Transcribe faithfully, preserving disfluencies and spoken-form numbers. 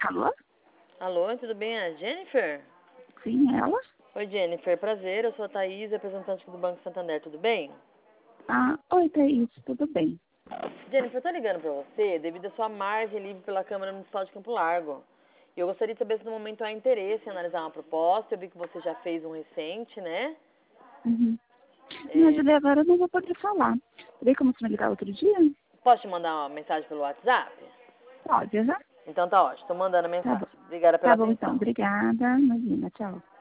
Alô? Alô, tudo bem? É a Jennifer? Sim, ela? Oi, Jennifer. Prazer, eu sou a Thaís, representante do Banco Santander. Tudo bem? Ah, oi, Thaís, tudo bem? Jennifer, eu tô ligando pra você devido à sua margem livre pela Câmara Municipal de Campo Largo. E eu gostaria de saber se no momento há interesse em analisar uma proposta. Eu vi que você já fez um recente, né? Uhum. Mas É, ele agora eu não vou poder falar. Teria como você me ligar outro dia? posso te mandar uma mensagem pelo WhatsApp? Pode, aham. Então tá ótimo, tô mandando a Tá bom. mensagem. Obrigada pela Tá bom, então. atenção. Obrigada. Imagina, tchau.